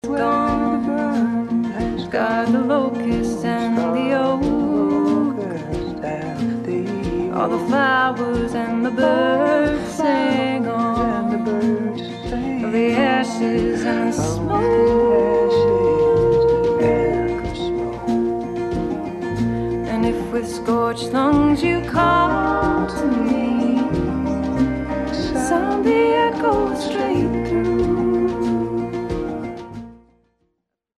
gone. She's got the locust and the oak, all the flowers and the birds sing on, the ashes and the smoke.